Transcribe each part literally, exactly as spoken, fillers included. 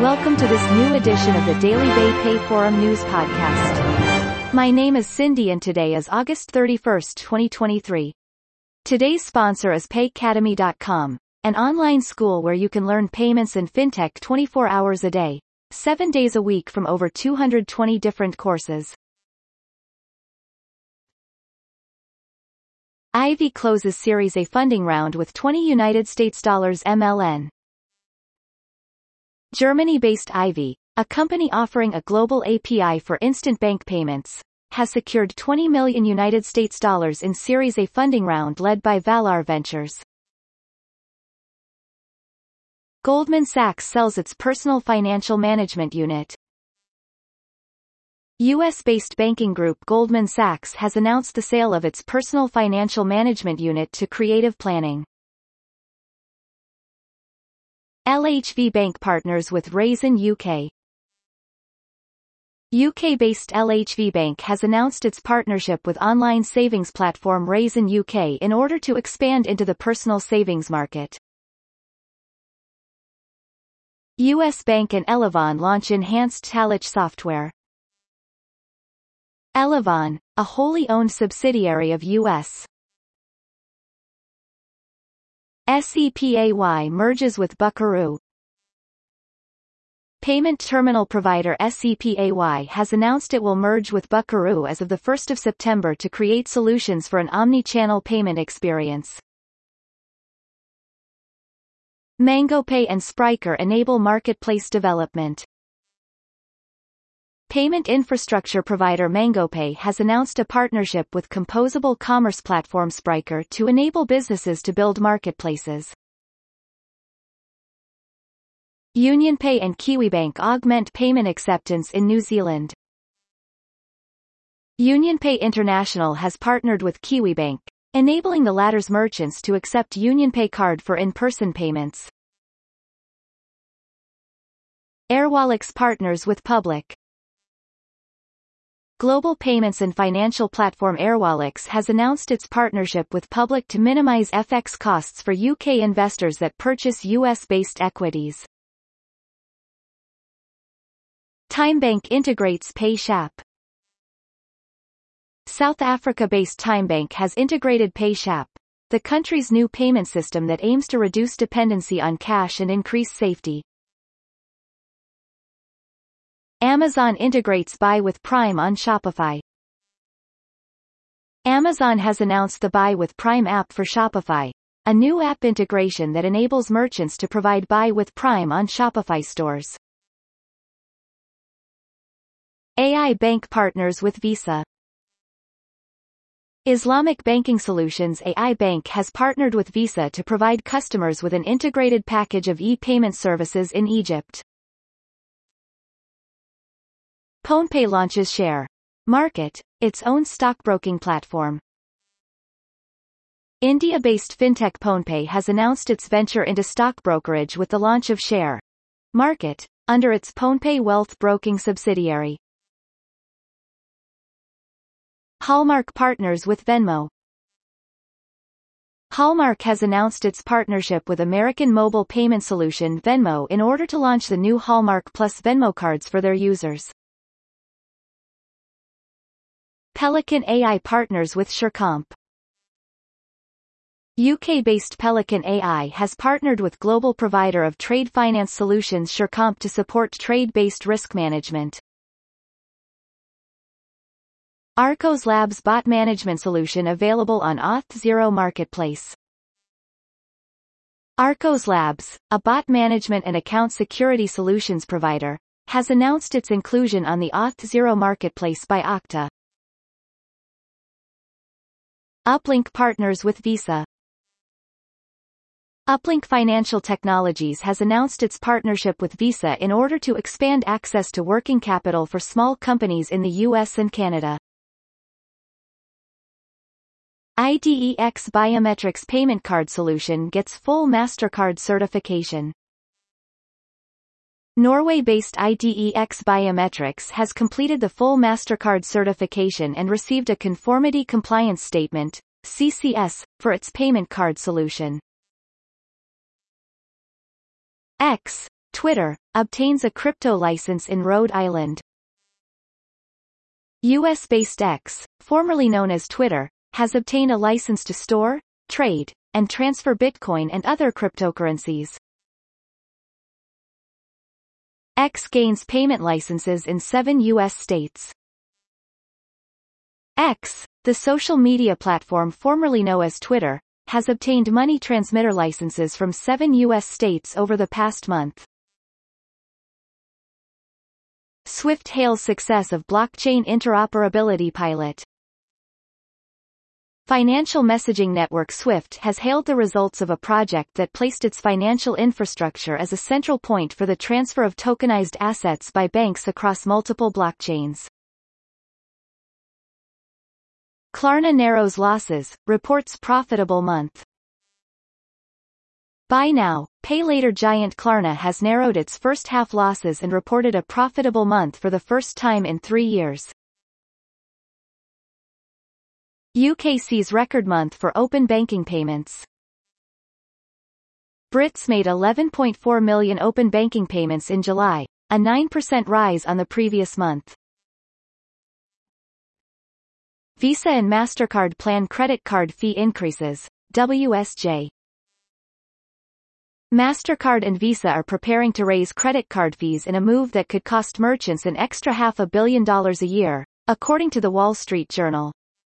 Welcome to this new edition of the Daily Bay Pay Forum News Podcast. My name is Cindy and today is August thirty-first, twenty twenty-three. Today's sponsor is pay cademy dot com, an online school where you can learn payments and fintech twenty-four hours a day, seven days a week from over two hundred twenty different courses. Ivy closes Series A funding round with twenty United States dollars M L N. Germany-based Ivy, a company offering a global A P I for instant bank payments, has secured twenty million United States dollars in Series A funding round led by Valar Ventures. Goldman Sachs sells its personal financial management unit. U S-based banking group Goldman Sachs has announced the sale of its personal financial management unit to Creative Planning. L H V Bank partners with Raisin U K. U K-based L H V Bank has announced its partnership with online savings platform Raisin U K in order to expand into the personal savings market. U S Bank and Elavon launch enhanced Talech software. Elavon, a wholly owned subsidiary of U S SEPAY merges with Buckaroo. Payment terminal provider SEPAY has announced it will merge with Buckaroo as of the first of September to create solutions for an omni-channel payment experience. MangoPay and Spryker enable marketplace development. Payment infrastructure provider MangoPay has announced a partnership with composable commerce platform Spryker to enable businesses to build marketplaces. UnionPay and KiwiBank augment payment acceptance in New Zealand. UnionPay International has partnered with KiwiBank, enabling the latter's merchants to accept UnionPay card for in-person payments. Airwallex partners with Public. Global payments and financial platform Airwallex has announced its partnership with Public to minimize F X costs for U K investors that purchase U S-based equities. TimeBank integrates PayShap. South Africa-based TimeBank has integrated PayShap, the country's new payment system that aims to reduce dependency on cash and increase safety. Amazon integrates Buy with Prime on Shopify. Amazon has announced the Buy with Prime app for Shopify, a new app integration that enables merchants to provide Buy with Prime on Shopify stores. A I Bank partners with Visa. Islamic Banking Solutions A I Bank has partnered with Visa to provide customers with an integrated package of e-payment services in Egypt. PhonePe launches Share Market, its own stockbroking platform. India-based fintech PhonePe has announced its venture into stock brokerage with the launch of Share Market, under its PhonePe Wealth Broking subsidiary. Hallmark partners with Venmo. Hallmark has announced its partnership with American mobile payment solution Venmo in order to launch the new Hallmark Plus Venmo cards for their users. Pelican A I partners with Surecomp. U K-based Pelican A I has partnered with global provider of trade finance solutions Surecomp to support trade-based risk management. Arcos Labs bot management solution available on Auth0 Marketplace. Arcos Labs, a bot management and account security solutions provider, has announced its inclusion on the Auth0 Marketplace by Okta. Uplink partners with Visa. Uplink Financial Technologies has announced its partnership with Visa in order to expand access to working capital for small companies in the U S and Canada. I D E X Biometrics payment card solution gets full MasterCard certification. Norway-based I D E X Biometrics has completed the full MasterCard certification and received a Conformity Compliance Statement, C C S, for its payment card solution. X, Twitter, obtains a crypto license in Rhode Island. U S-based X, formerly known as Twitter, has obtained a license to store, trade, and transfer Bitcoin and other cryptocurrencies. X gains payment licenses in seven U S states. X, the social media platform formerly known as Twitter, has obtained money transmitter licenses from seven U S states over the past month. Swift hails success of blockchain interoperability pilot. Financial messaging network Swift has hailed the results of a project that placed its financial infrastructure as a central point for the transfer of tokenized assets by banks across multiple blockchains. Klarna narrows losses, reports profitable month. Buy now, pay later giant Klarna has narrowed its first half losses and reported a profitable month for the first time in three years. U K sees record month for open banking payments. Brits made eleven point four million open banking payments in July, a nine percent rise on the previous month. Visa and MasterCard plan credit card fee increases, W S J. MasterCard and Visa are preparing to raise credit card fees in a move that could cost merchants an extra half a billion dollars a year, according to the Wall Street Journal.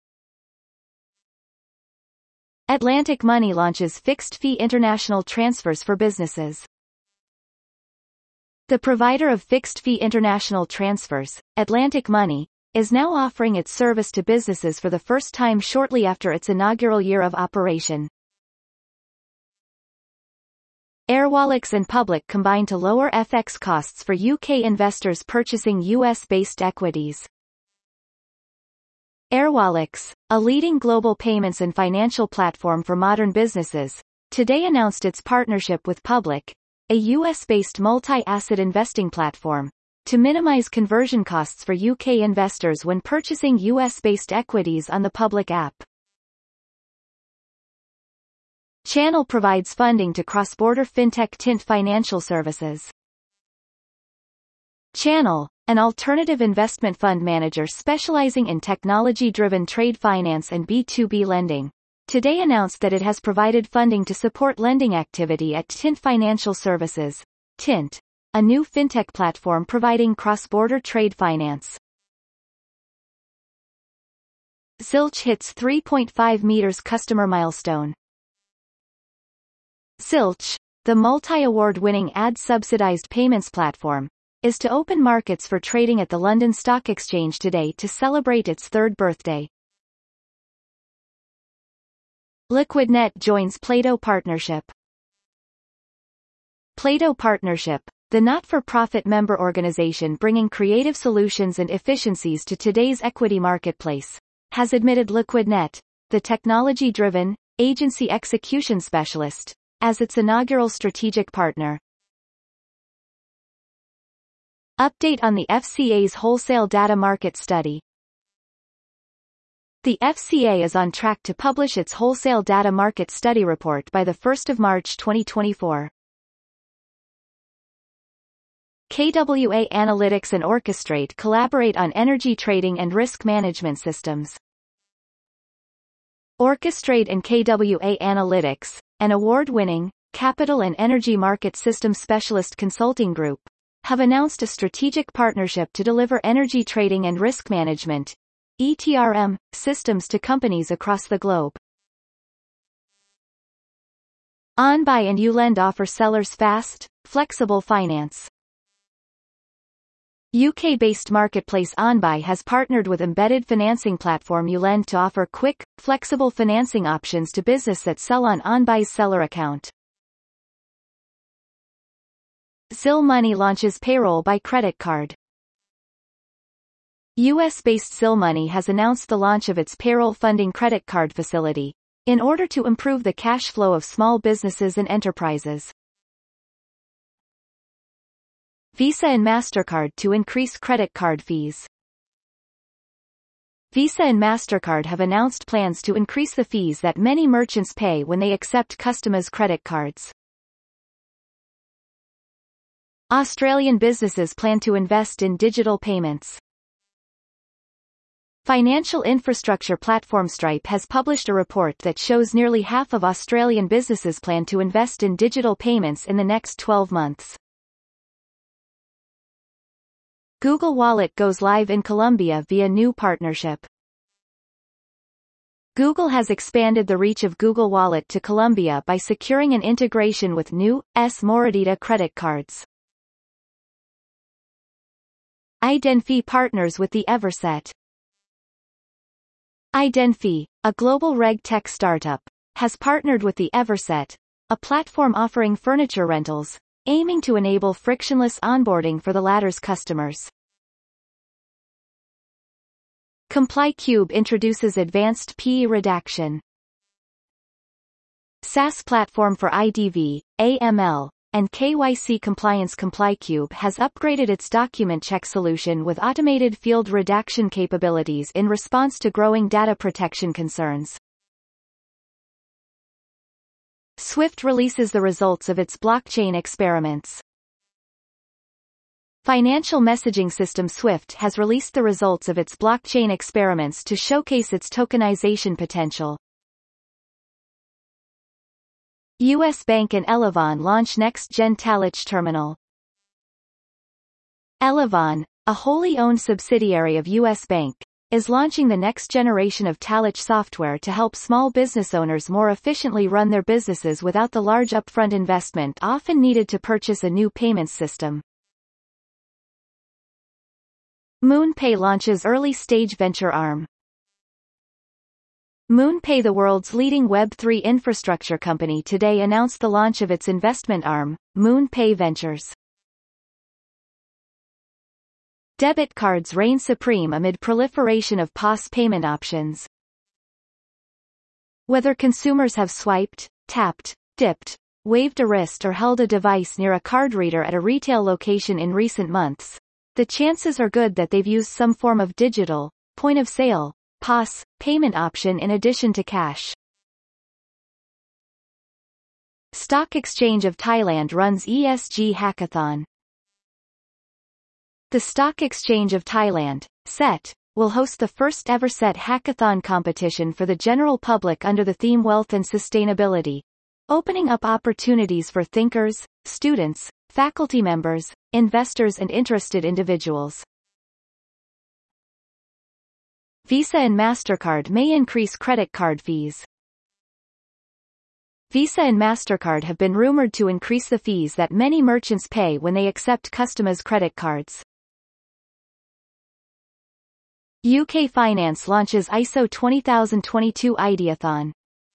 Atlantic Money launches fixed-fee international transfers for businesses. The provider of fixed-fee international transfers, Atlantic Money, is now offering its service to businesses for the first time shortly after its inaugural year of operation. Airwallex and Public combine to lower F X costs for U K investors purchasing U S-based equities. Airwallex, a leading global payments and financial platform for modern businesses, today announced its partnership with Public, a U S-based multi-asset investing platform, to minimize conversion costs for U K investors when purchasing U S-based equities on the Public app. Channel provides funding to cross-border fintech Tint Financial Services. Channel, an alternative investment fund manager specializing in technology-driven trade finance and B two B lending, today announced that it has provided funding to support lending activity at Tint Financial Services, Tint, a new fintech platform providing cross-border trade finance. Zilch hits three point five meters customer milestone. Zilch, the multi-award-winning ad-subsidized payments platform, is to open markets for trading at the London Stock Exchange today to celebrate its third birthday. Liquidnet joins Plato Partnership. Plato Partnership, the not-for-profit member organization bringing creative solutions and efficiencies to today's equity marketplace, has admitted Liquidnet, the technology-driven, agency execution specialist, as its inaugural strategic partner. Update on the F C A's wholesale data market study. The F C A is on track to publish its wholesale data market study report by the first of March twenty twenty-four. K W A Analytics and Orchestrate collaborate on energy trading and risk management systems. Orchestrate and K W A Analytics, an award-winning, capital and energy market systems specialist consulting group, have announced a strategic partnership to deliver energy trading and risk management, E T R M, systems to companies across the globe. OnBuy and YouLend offer sellers fast, flexible finance. U K-based marketplace OnBuy has partnered with embedded financing platform YouLend to offer quick, flexible financing options to businesses that sell on OnBuy's seller account. Zil Money launches payroll by credit card. U S-based Zil Money has announced the launch of its payroll funding credit card facility, in order to improve the cash flow of small businesses and enterprises. Visa and MasterCard to increase credit card fees. Visa and MasterCard have announced plans to increase the fees that many merchants pay when they accept customers' credit cards. Australian businesses plan to invest in digital payments. Financial infrastructure platform Stripe has published a report that shows nearly half of Australian businesses plan to invest in digital payments in the next twelve months. Google Wallet goes live in Colombia via new partnership. Google has expanded the reach of Google Wallet to Colombia by securing an integration with new, S Moredita credit cards. Idenfi partners with the Everset. Idenfi, a global reg-tech startup, has partnered with the Everset, a platform offering furniture rentals, aiming to enable frictionless onboarding for the latter's customers. ComplyCube introduces advanced P E redaction. SaaS platform for I D V, A M L, and K Y C compliance ComplyCube has upgraded its document check solution with automated field redaction capabilities in response to growing data protection concerns. Swift releases the results of its blockchain experiments. Financial messaging system Swift has released the results of its blockchain experiments to showcase its tokenization potential. U S Bank and Elavon launch next-gen Talich terminal. Elavon, a wholly owned subsidiary of U S Bank, is launching the next generation of Talich software to help small business owners more efficiently run their businesses without the large upfront investment often needed to purchase a new payments system. MoonPay launches early-stage venture arm. MoonPay, the world's leading Web three infrastructure company, today announced the launch of its investment arm, MoonPay Ventures. Debit cards reign supreme amid proliferation of P O S payment options. Whether consumers have swiped, tapped, dipped, waved a wrist or held a device near a card reader at a retail location in recent months, the chances are good that they've used some form of digital, point-of-sale, P O S, payment option in addition to cash. Stock Exchange of Thailand runs E S G hackathon. The Stock Exchange of Thailand, S E T, will host the first ever S E T hackathon competition for the general public under the theme Wealth and Sustainability, opening up opportunities for thinkers, students, faculty members, investors and interested individuals. Visa and MasterCard may increase credit card fees. Visa and MasterCard have been rumored to increase the fees that many merchants pay when they accept customers' credit cards. U K Finance launches I S O twenty twenty-two Ideathon.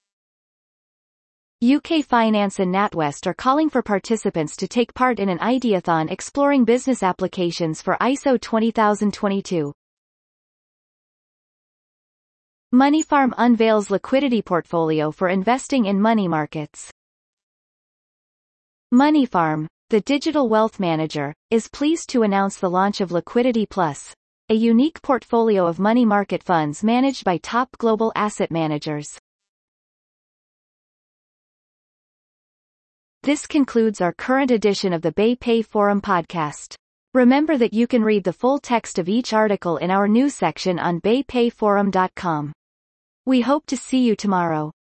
U K Finance and NatWest are calling for participants to take part in an Ideathon exploring business applications for I S O twenty twenty-two. Moneyfarm unveils liquidity portfolio for investing in money markets. Moneyfarm, the digital wealth manager, is pleased to announce the launch of Liquidity Plus, a unique portfolio of money market funds managed by top global asset managers. This concludes our current edition of the BayPay Forum podcast. Remember that you can read the full text of each article in our news section on bay pay forum dot com. We hope to see you tomorrow.